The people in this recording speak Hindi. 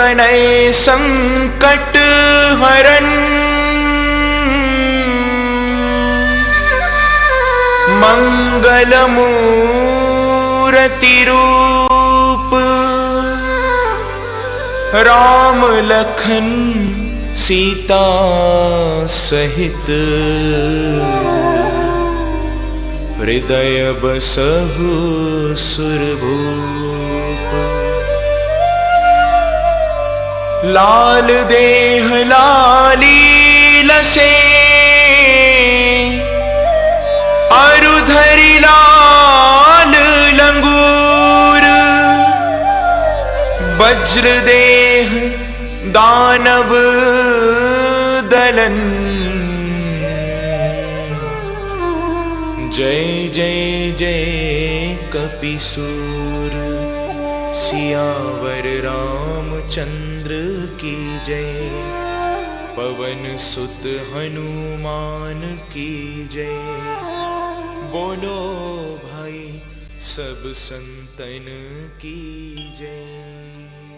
गनय संकट हरन, मंगल मूर्ति रूप, राम लखन सीता सहित, हृदय बसहु सुरभूप। लाल देह लाली लसे, अरुधरि लाल लंगूर, वज्र देह दानव दलन। जय जय जय कपिसूर, सियावर रामचंद्र की जय। पवन सुत हनुमान की जय। बोलो भाई सब संतन की जय।